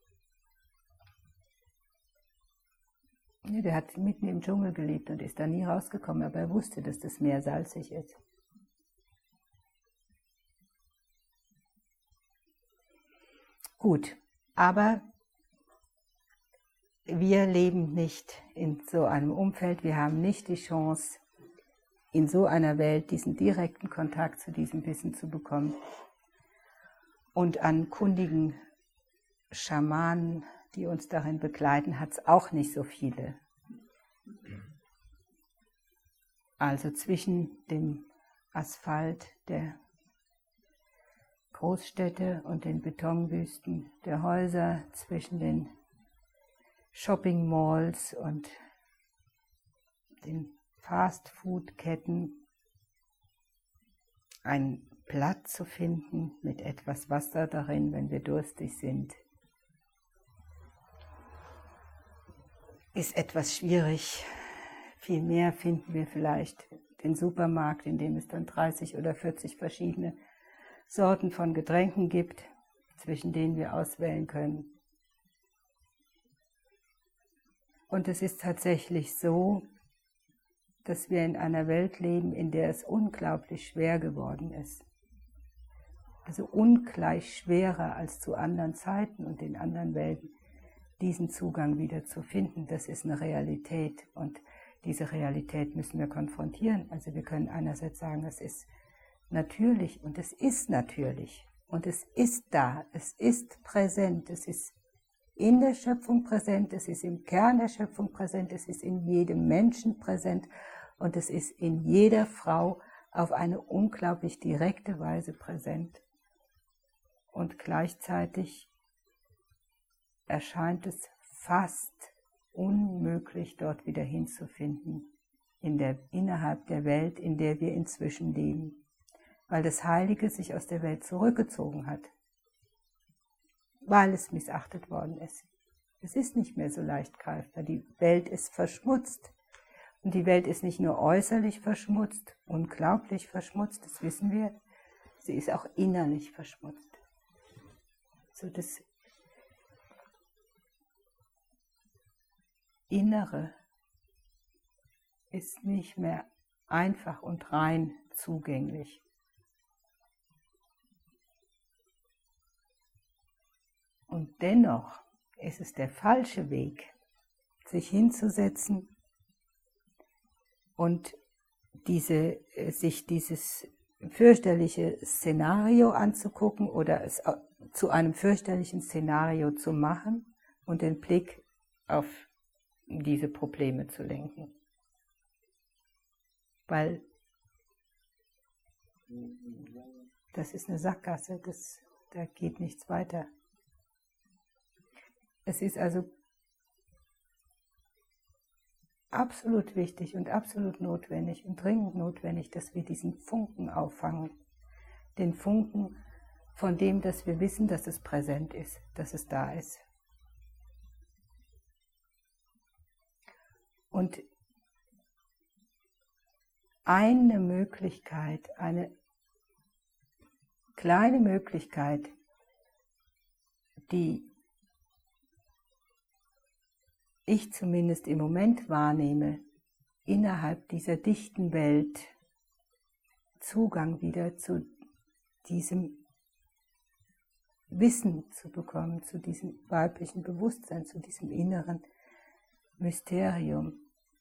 Ja, der hat mitten im Dschungel gelebt und ist da nie rausgekommen, aber er wusste, dass das Meer salzig ist. Gut, aber wir leben nicht in so einem Umfeld, wir haben nicht die Chance, in so einer Welt diesen direkten Kontakt zu diesem Wissen zu bekommen. Und an kundigen Schamanen, die uns darin begleiten, hat es auch nicht so viele. Also zwischen dem Asphalt der Großstädte und den Betonwüsten der Häuser, zwischen den Shopping Malls und den Fast-Food-Ketten, einen Platz zu finden mit etwas Wasser darin, wenn wir durstig sind, ist etwas schwierig. Vielmehr finden wir vielleicht den Supermarkt, in dem es dann dreißig oder vierzig verschiedene Sorten von Getränken gibt, zwischen denen wir auswählen können. Und es ist tatsächlich so, dass wir in einer Welt leben, in der es unglaublich schwer geworden ist. Also ungleich schwerer als zu anderen Zeiten und in anderen Welten, diesen Zugang wieder zu finden. Das ist eine Realität und diese Realität müssen wir konfrontieren. Also wir können einerseits sagen, es ist natürlich und es ist natürlich und es ist da, es ist präsent, es ist in der Schöpfung präsent, es ist im Kern der Schöpfung präsent, es ist in jedem Menschen präsent und es ist in jeder Frau auf eine unglaublich direkte Weise präsent. Und gleichzeitig erscheint es fast unmöglich, dort wieder hinzufinden, in der, innerhalb der Welt, in der wir inzwischen leben, weil das Heilige sich aus der Welt zurückgezogen hat, weil es missachtet worden ist. Es ist nicht mehr so leicht greifbar, die Welt ist verschmutzt. Und die Welt ist nicht nur äußerlich verschmutzt, unglaublich verschmutzt, das wissen wir, sie ist auch innerlich verschmutzt. So das Innere ist nicht mehr einfach und rein zugänglich. Und dennoch ist es der falsche Weg, sich hinzusetzen und diese, sich dieses fürchterliche Szenario anzugucken oder es zu einem fürchterlichen Szenario zu machen und den Blick auf diese Probleme zu lenken. Weil das ist eine Sackgasse, das, da geht nichts weiter. Es ist also absolut wichtig und absolut notwendig und dringend notwendig, dass wir diesen Funken auffangen. Den Funken von dem, dass wir wissen, dass es präsent ist, dass es da ist. Und eine Möglichkeit, eine kleine Möglichkeit, die ich zumindest im Moment wahrnehme, innerhalb dieser dichten Welt Zugang wieder zu diesem Wissen zu bekommen, zu diesem weiblichen Bewusstsein, zu diesem inneren Mysterium,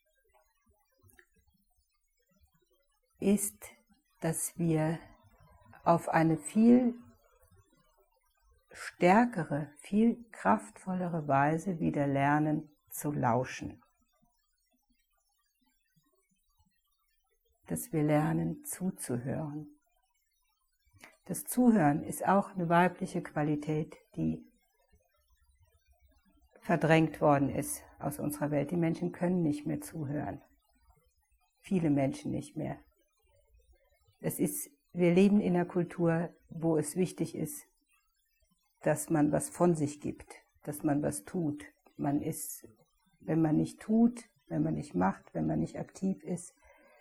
ist, dass wir auf eine viel stärkere, viel kraftvollere Weise wieder lernen zu lauschen. dass wir lernen zuzuhören. Das Zuhören ist auch eine weibliche Qualität, die verdrängt worden ist aus unserer Welt. Die Menschen können nicht mehr zuhören. Viele Menschen nicht mehr. Es ist, wir leben in einer Kultur, wo es wichtig ist, dass man was von sich gibt, dass man was tut. Man ist, wenn man nicht tut, wenn man nicht macht, wenn man nicht aktiv ist,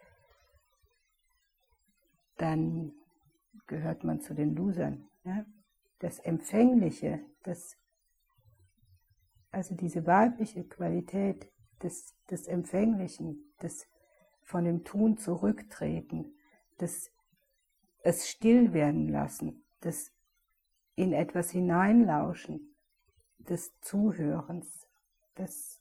dann gehört man zu den Losern. Ja? Das Empfängliche, das, also diese weibliche Qualität des, des Empfänglichen, des von dem Tun zurücktreten, das es still werden lassen, das in etwas hineinlauschen, des Zuhörens, das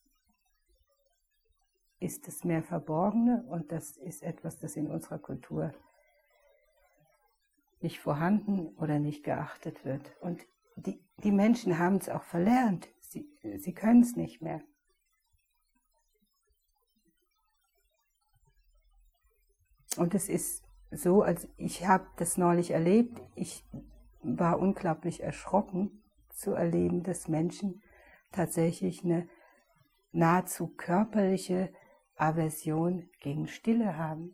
ist das mehr Verborgene und das ist etwas, das in unserer Kultur nicht vorhanden oder nicht geachtet wird. Und die, die Menschen haben es auch verlernt, sie, sie können es nicht mehr. Und es ist so, als ich habe das neulich erlebt, ich war unglaublich erschrocken zu erleben, dass Menschen tatsächlich eine nahezu körperliche Aversion gegen Stille haben.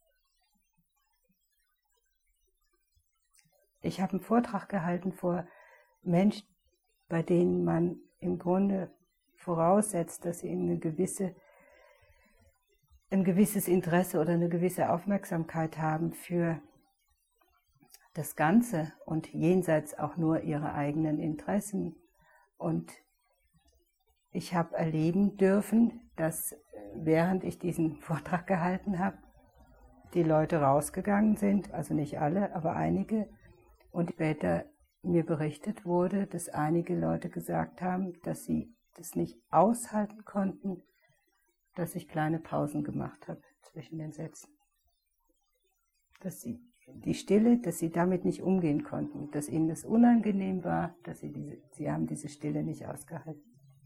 Ich habe einen Vortrag gehalten vor Menschen, bei denen man im Grunde voraussetzt, dass sie eine gewisse, ein gewisses Interesse oder eine gewisse Aufmerksamkeit haben für das Ganze und jenseits auch nur ihre eigenen Interessen. Und ich habe erleben dürfen, dass während ich diesen Vortrag gehalten habe, die Leute rausgegangen sind, also nicht alle, aber einige, und später mir berichtet wurde, dass einige Leute gesagt haben, dass sie das nicht aushalten konnten, dass ich kleine Pausen gemacht habe zwischen den Sätzen. Dass sie die Stille, dass sie damit nicht umgehen konnten, dass ihnen das unangenehm war, dass sie diese, sie haben diese Stille nicht ausgehalten.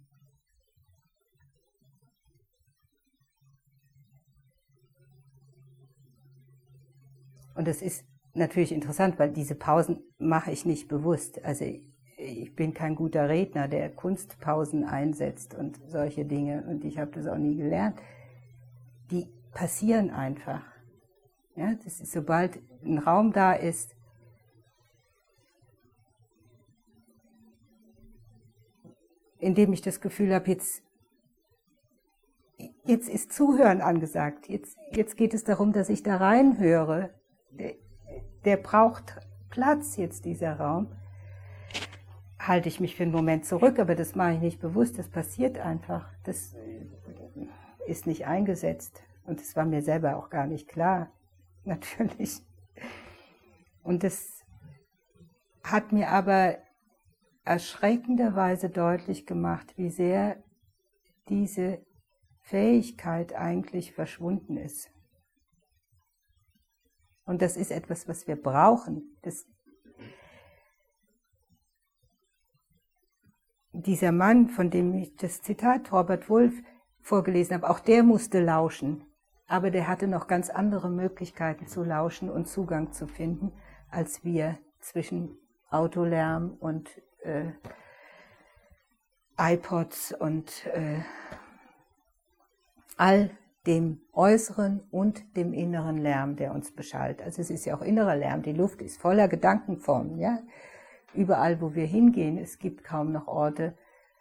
Und das ist natürlich interessant, weil diese Pausen mache ich nicht bewusst. Also ich bin kein guter Redner, der Kunstpausen einsetzt und solche Dinge. Und ich habe das auch nie gelernt. Die passieren einfach. Ja, das ist, sobald ein Raum da ist, in dem ich das Gefühl habe, jetzt, jetzt ist Zuhören angesagt. Jetzt, jetzt geht es darum, dass ich da reinhöre. Der, der braucht Platz jetzt, dieser Raum. Halte ich mich für einen Moment zurück, aber das mache ich nicht bewusst, das passiert einfach. Das ist nicht eingesetzt und das war mir selber auch gar nicht klar, natürlich. Und das hat mir aber erschreckenderweise deutlich gemacht, wie sehr diese Fähigkeit eigentlich verschwunden ist. Und das ist etwas, was wir brauchen. Das, dieser Mann, von dem ich das Zitat Robert Wolf vorgelesen habe, auch der musste lauschen. Aber der hatte noch ganz andere Möglichkeiten zu lauschen und Zugang zu finden, als wir zwischen Autolärm und äh, iPods und äh, all dem äußeren und dem inneren Lärm, der uns beschallt. Also es ist ja auch innerer Lärm, die Luft ist voller Gedankenformen, ja. Überall, wo wir hingehen, es gibt kaum noch Orte,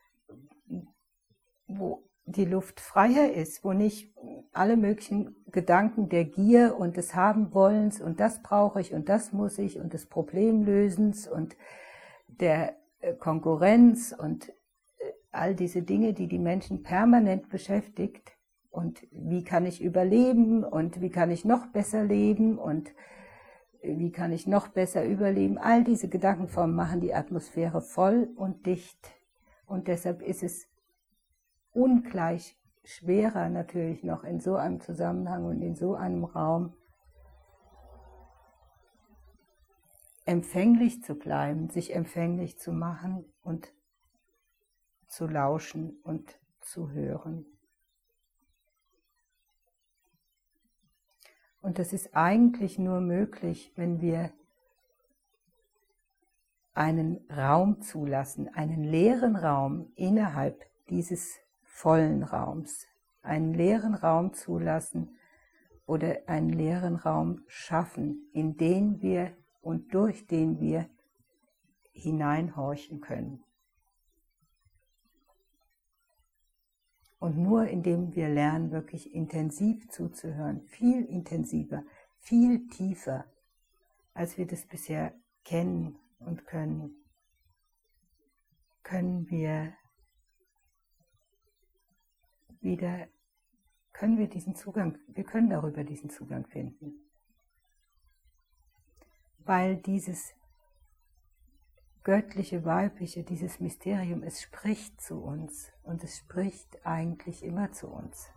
wo die Luft freier ist, wo nicht alle möglichen Gedanken der Gier und des Habenwollens und das brauche ich und das muss ich und des Problemlösens und der Konkurrenz und all diese Dinge, die die Menschen permanent beschäftigt. Und wie kann ich überleben und wie kann ich noch besser leben und wie kann ich noch besser überleben. All diese Gedankenformen machen die Atmosphäre voll und dicht. Und deshalb ist es ungleich schwerer natürlich noch in so einem Zusammenhang und in so einem Raum empfänglich zu bleiben, sich empfänglich zu machen und zu lauschen und zu hören. Und das ist eigentlich nur möglich, wenn wir einen Raum zulassen, einen leeren Raum innerhalb dieses vollen Raums, einen leeren Raum zulassen oder einen leeren Raum schaffen, in den wir und durch den wir hineinhorchen können. Und nur indem wir lernen, wirklich intensiv zuzuhören, viel intensiver, viel tiefer, als wir das bisher kennen und können, können wir wieder, können wir diesen Zugang, wir können darüber diesen Zugang finden. Weil dieses göttliche, weibliche, dieses Mysterium, es spricht zu uns und es spricht eigentlich immer zu uns.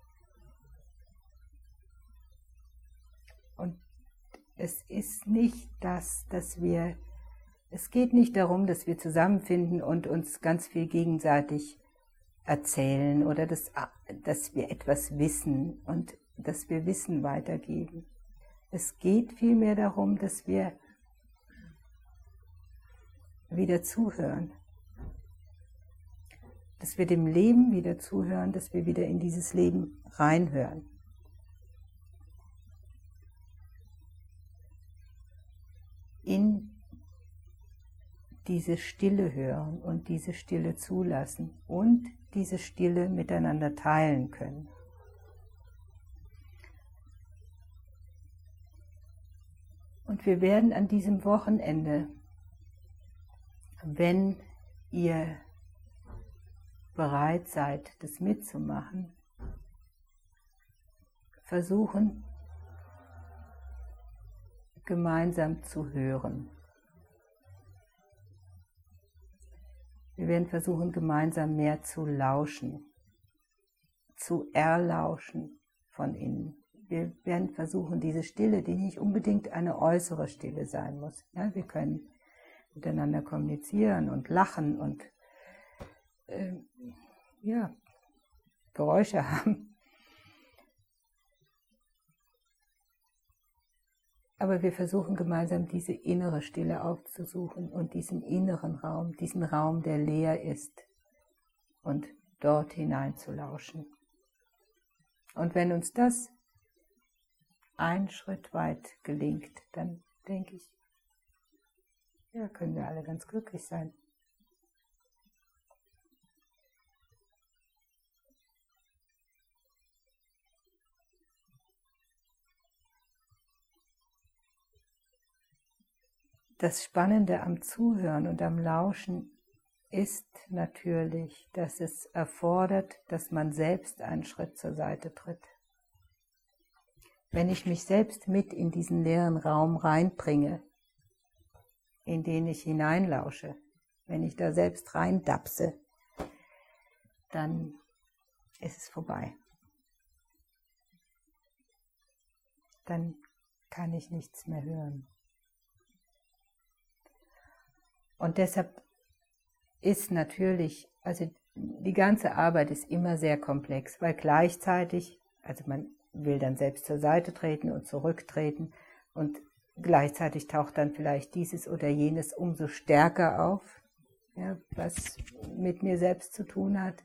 Und es ist nicht das, dass wir, es geht nicht darum, dass wir zusammenfinden und uns ganz viel gegenseitig erzählen oder dass, dass wir etwas wissen und dass wir Wissen weitergeben. Es geht vielmehr darum, dass wir wieder zuhören, dass wir dem Leben wieder zuhören, dass wir wieder in dieses Leben reinhören. In diese Stille hören und diese Stille zulassen und diese Stille miteinander teilen können. Und wir werden an diesem Wochenende, wenn ihr bereit seid, das mitzumachen, versuchen, gemeinsam zu hören. Wir werden versuchen, gemeinsam mehr zu lauschen, zu erlauschen von innen. Wir werden versuchen, diese Stille, die nicht unbedingt eine äußere Stille sein muss. Ja, wir können miteinander kommunizieren und lachen und äh, ja, Geräusche haben. Aber wir versuchen gemeinsam diese innere Stille aufzusuchen und diesen inneren Raum, diesen Raum, der leer ist, und dort hinein zu lauschen. Und wenn uns das einen Schritt weit gelingt, dann denke ich, ja, können wir alle ganz glücklich sein. Das Spannende am Zuhören und am Lauschen ist natürlich, dass es erfordert, dass man selbst einen Schritt zur Seite tritt. Wenn ich mich selbst mit in diesen leeren Raum reinbringe, in den ich hineinlausche, wenn ich da selbst reindapse, dann ist es vorbei. Dann kann ich nichts mehr hören. Und deshalb ist natürlich, also die ganze Arbeit ist immer sehr komplex, weil gleichzeitig, also man will dann selbst zur Seite treten und zurücktreten und gleichzeitig taucht dann vielleicht dieses oder jenes umso stärker auf, ja, was mit mir selbst zu tun hat.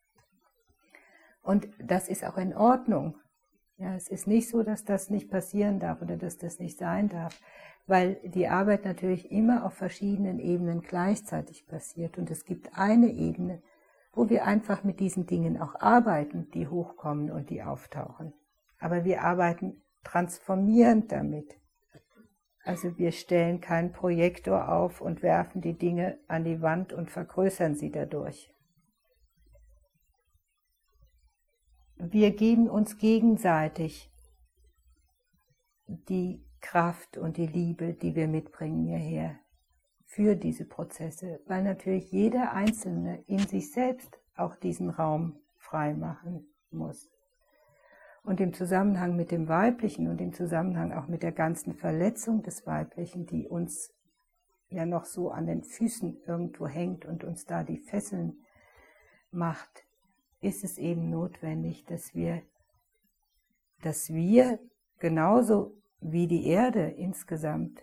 Und das ist auch in Ordnung. Ja, es ist nicht so, dass das nicht passieren darf oder dass das nicht sein darf, weil die Arbeit natürlich immer auf verschiedenen Ebenen gleichzeitig passiert. Und es gibt eine Ebene, wo wir einfach mit diesen Dingen auch arbeiten, die hochkommen und die auftauchen. Aber wir arbeiten transformierend damit. Also wir stellen keinen Projektor auf und werfen die Dinge an die Wand und vergrößern sie dadurch. Wir geben uns gegenseitig die Kraft und die Liebe, die wir mitbringen hierher, für diese Prozesse, weil natürlich jeder Einzelne in sich selbst auch diesen Raum frei machen muss. Und im Zusammenhang mit dem Weiblichen und im Zusammenhang auch mit der ganzen Verletzung des Weiblichen, die uns ja noch so an den Füßen irgendwo hängt und uns da die Fesseln macht, ist es eben notwendig, dass wir, dass wir genauso wie die Erde insgesamt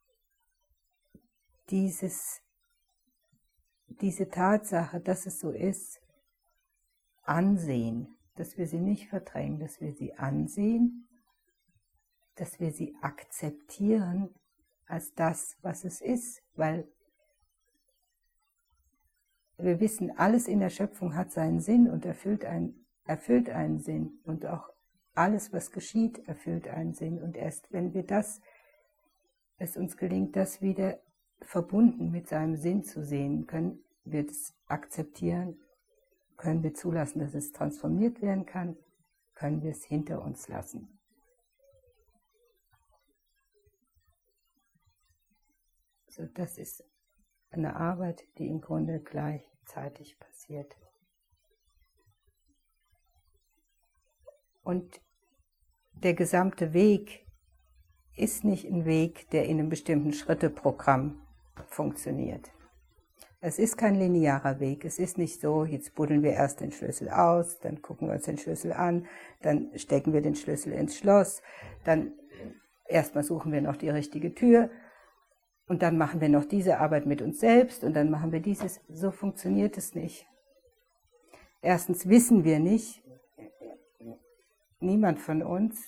dieses, diese Tatsache, dass es so ist, ansehen, dass wir sie nicht verdrängen, dass wir sie ansehen, dass wir sie akzeptieren als das, was es ist, weil wir wissen, alles in der Schöpfung hat seinen Sinn und erfüllt einen, erfüllt einen Sinn und auch alles, was geschieht, erfüllt einen Sinn und erst wenn wir das, es uns gelingt, das wieder verbunden mit seinem Sinn zu sehen, können wir das akzeptieren, können wir zulassen, dass es transformiert werden kann, können wir es hinter uns lassen. So, das ist eine Arbeit, die im Grunde gleichzeitig passiert. Und der gesamte Weg ist nicht ein Weg, der in einem bestimmten Schritteprogramm funktioniert. Es ist kein linearer Weg. Es ist nicht so, jetzt buddeln wir erst den Schlüssel aus, dann gucken wir uns den Schlüssel an, dann stecken wir den Schlüssel ins Schloss, dann erstmal suchen wir noch die richtige Tür und dann machen wir noch diese Arbeit mit uns selbst und dann machen wir dieses. So funktioniert es nicht. Erstens wissen wir nicht, niemand von uns,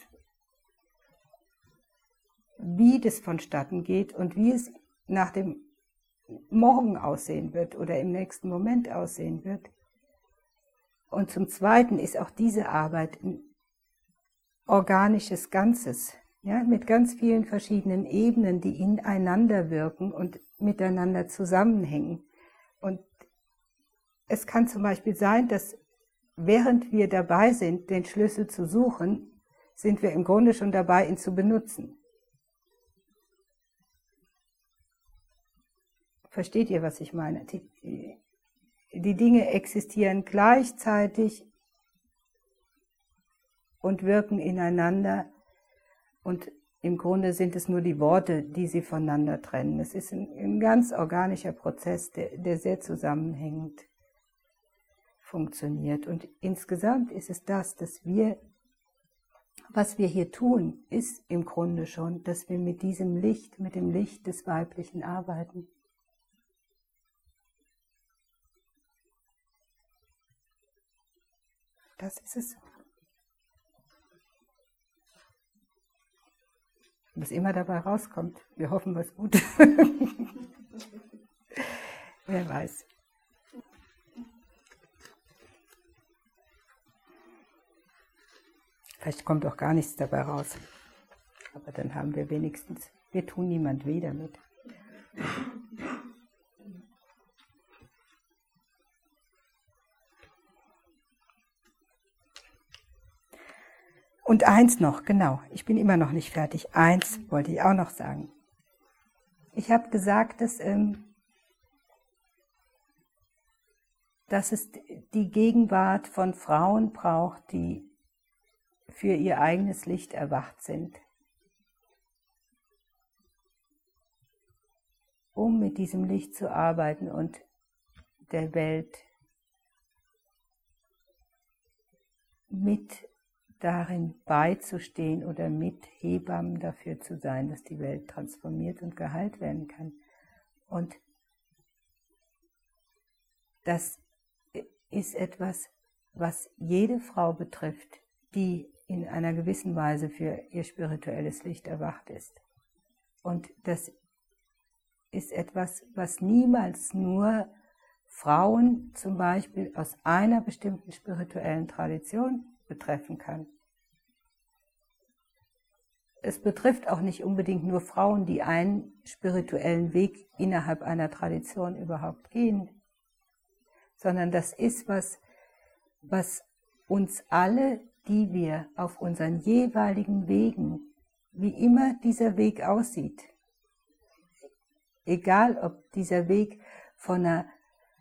wie das vonstatten geht und wie es nach dem Morgen aussehen wird oder im nächsten Moment aussehen wird. Und zum Zweiten ist auch diese Arbeit ein organisches Ganzes, ja, mit ganz vielen verschiedenen Ebenen, die ineinander wirken und miteinander zusammenhängen. Und es kann zum Beispiel sein, dass während wir dabei sind, den Schlüssel zu suchen, sind wir im Grunde schon dabei, ihn zu benutzen. Versteht ihr, was ich meine? Die, die, die Dinge existieren gleichzeitig und wirken ineinander und im Grunde sind es nur die Worte, die sie voneinander trennen. Es ist ein, ein ganz organischer Prozess, der, der sehr zusammenhängend funktioniert. Und insgesamt ist es das, dass wir, was wir hier tun, ist im Grunde schon, dass wir mit diesem Licht, mit dem Licht des Weiblichen arbeiten. Das ist es. Was immer dabei rauskommt. Wir hoffen, was Gutes. Wer weiß. Vielleicht kommt auch gar nichts dabei raus. Aber dann haben wir wenigstens, wir tun niemand weh damit. Und eins noch, genau, ich bin immer noch nicht fertig. Eins wollte ich auch noch sagen. Ich habe gesagt, dass, ähm, dass es die Gegenwart von Frauen braucht, die für ihr eigenes Licht erwacht sind, um mit diesem Licht zu arbeiten und der Welt mit darin beizustehen oder mit Hebammen dafür zu sein, dass die Welt transformiert und geheilt werden kann. Und das ist etwas, was jede Frau betrifft, die in einer gewissen Weise für ihr spirituelles Licht erwacht ist. Und das ist etwas, was niemals nur Frauen zum Beispiel aus einer bestimmten spirituellen Tradition betreffen kann. Es betrifft auch nicht unbedingt nur Frauen, die einen spirituellen Weg innerhalb einer Tradition überhaupt gehen, sondern das ist was, was uns alle, die wir auf unseren jeweiligen Wegen, wie immer dieser Weg aussieht, egal ob dieser Weg von einer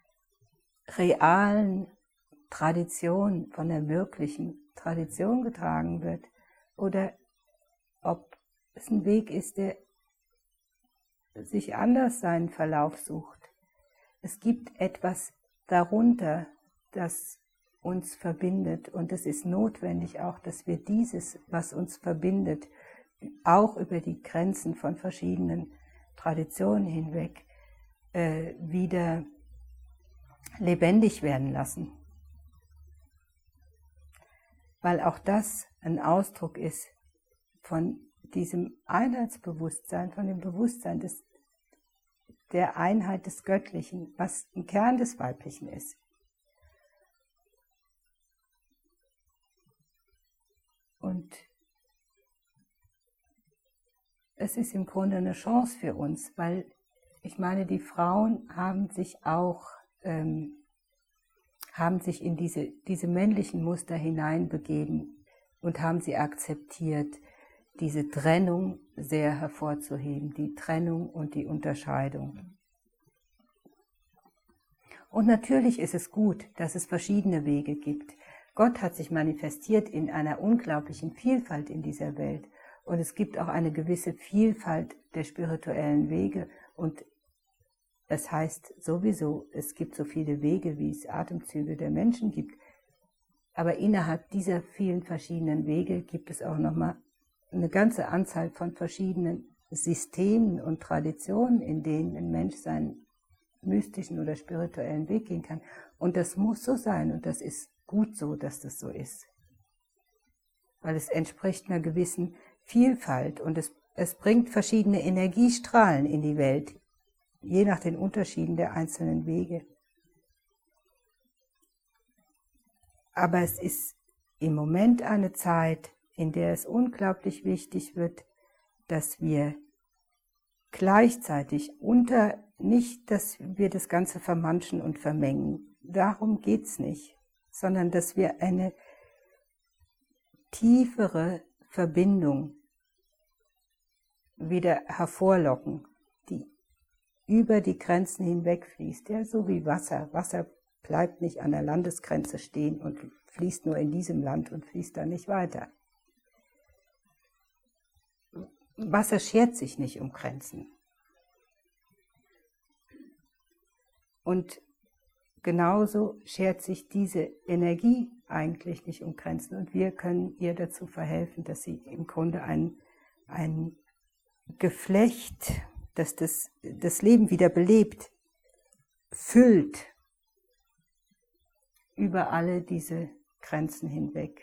realen Tradition, von der wirklichen Tradition getragen wird oder ob es ein Weg ist, der sich anders seinen Verlauf sucht. Es gibt etwas darunter, das uns verbindet. Und es ist notwendig auch, dass wir dieses, was uns verbindet, auch über die Grenzen von verschiedenen Traditionen hinweg äh, wieder lebendig werden lassen. Weil auch das ein Ausdruck ist von diesem Einheitsbewusstsein, von dem Bewusstsein des, der Einheit des Göttlichen, was im Kern des Weiblichen ist. Und es ist im Grunde eine Chance für uns, weil ich meine, die Frauen haben sich auch, ähm, haben sich in diese, diese männlichen Muster hineinbegeben und haben sie akzeptiert, diese Trennung sehr hervorzuheben, die Trennung und die Unterscheidung. Und natürlich ist es gut, dass es verschiedene Wege gibt. Gott hat sich manifestiert in einer unglaublichen Vielfalt in dieser Welt. Und es gibt auch eine gewisse Vielfalt der spirituellen Wege. Und das heißt sowieso, es gibt so viele Wege, wie es Atemzüge der Menschen gibt. Aber innerhalb dieser vielen verschiedenen Wege gibt es auch nochmal eine ganze Anzahl von verschiedenen Systemen und Traditionen, in denen ein Mensch seinen mystischen oder spirituellen Weg gehen kann. Und das muss so sein und das ist gut so, dass das so ist. Weil es entspricht einer gewissen Vielfalt und es, es bringt verschiedene Energiestrahlen in die Welt, je nach den Unterschieden der einzelnen Wege. Aber es ist im Moment eine Zeit, in der es unglaublich wichtig wird, dass wir gleichzeitig unter, nicht, dass wir das Ganze vermanschen und vermengen, darum geht's nicht, sondern dass wir eine tiefere Verbindung wieder hervorlocken, die über die Grenzen hinweg fließt, ja, so wie Wasser. Wasser bleibt nicht an der Landesgrenze stehen und fließt nur in diesem Land und fließt dann nicht weiter. Wasser schert sich nicht um Grenzen. Und genauso schert sich diese Energie eigentlich nicht um Grenzen. Und wir können ihr dazu verhelfen, dass sie im Grunde ein, ein Geflecht, das, das das Leben wieder belebt, füllt über alle diese Grenzen hinweg.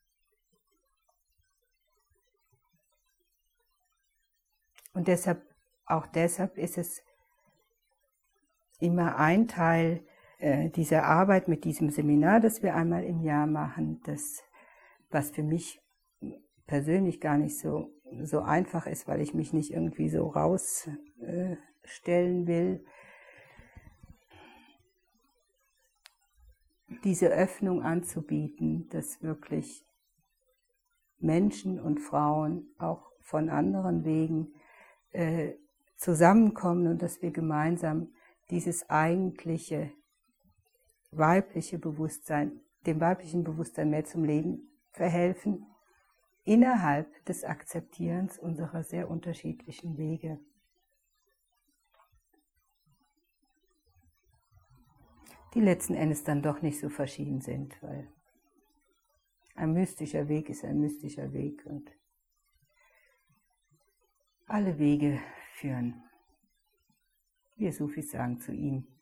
Und deshalb, auch deshalb ist es immer ein Teil äh, dieser Arbeit mit diesem Seminar, das wir einmal im Jahr machen, das, was für mich persönlich gar nicht so, so einfach ist, weil ich mich nicht irgendwie so rausstellen äh, will. Diese Öffnung anzubieten, dass wirklich Menschen und Frauen auch von anderen Wegen äh, zusammenkommen und dass wir gemeinsam dieses eigentliche weibliche Bewusstsein, dem weiblichen Bewusstsein mehr zum Leben verhelfen, innerhalb des Akzeptierens unserer sehr unterschiedlichen Wege. Die letzten Endes dann doch nicht so verschieden sind, weil ein mystischer Weg ist ein mystischer Weg und alle Wege führen, wir Sufis sagen, zu ihm.